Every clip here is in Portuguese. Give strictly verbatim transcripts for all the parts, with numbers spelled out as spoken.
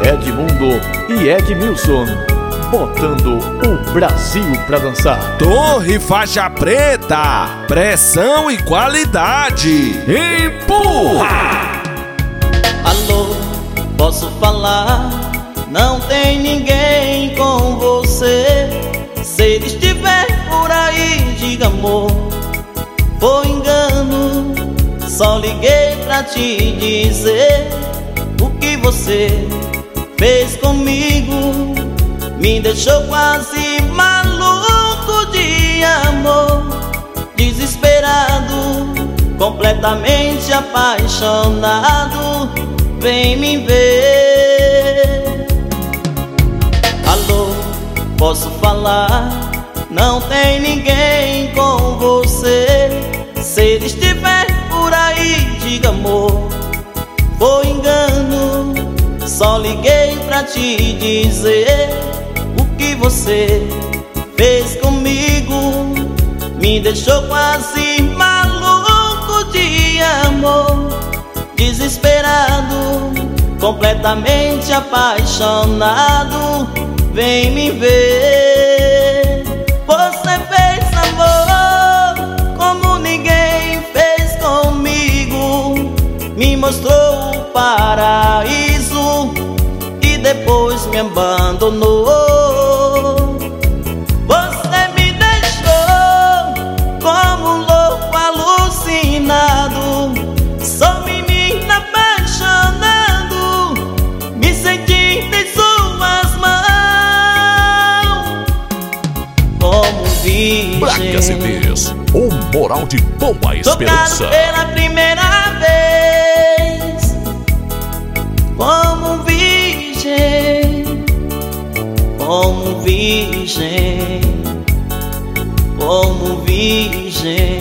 Edmundo e Edmilson, botando o Brasil pra dançar. Torre Faixa Preta, pressão e qualidade. Empurra! Alô, posso falar? Não tem ninguém com você. Se ele estiver por aí, diga amor, foi engano. Só liguei pra te dizer o que você fez comigo. Me deixou quase maluco de amor, desesperado, completamente apaixonado. Vem me ver. Alô, posso falar? Não tem ninguém com você. Se ele estiver por aí, diga amor, foi engano. Só liguei pra te dizer o que você fez comigo. Me deixou quase maluco de amor, desesperado, completamente apaixonado. Vem me ver. Você fez amor como ninguém fez comigo. Me mostrou o paraíso e depois me abandonou. Você me deixou como um louco alucinado. Sou menina apaixonado, me sentindo em suas mãos como virgem. Braga C Ds, o moral de boa esperança. Tocado pela primeira vez como virgem, como virgem, como virgem.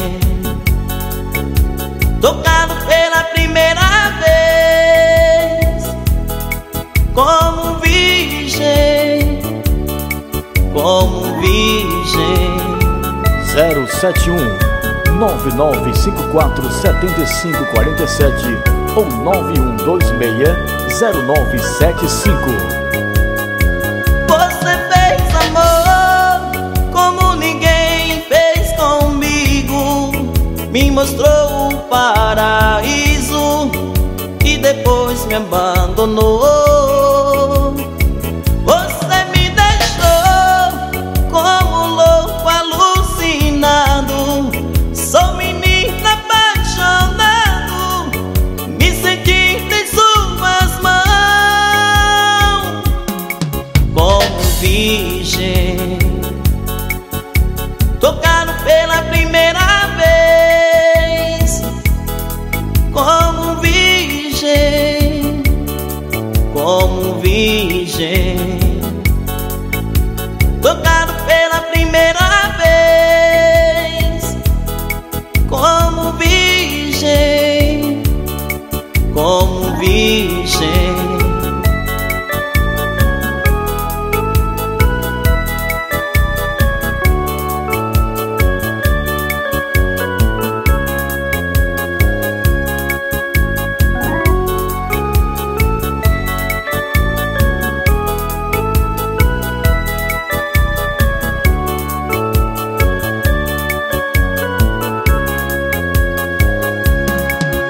Tocado pela primeira vez como virgem, como virgem. Zero sete um nove nove cinco quatro sete cinco quatro sete ou nove um dois seis zero nove sete cinco. Você fez amor como ninguém fez comigo. Me mostrou o paraíso e depois me abandonou. Você me deixou como um louco alucinado. Sou menina apaixonado, me sentindo em suas mãos como virgem. Tocado pela primeira vez como virgem, como virgem. Tocado pela primeira vez como virgem, como virgem.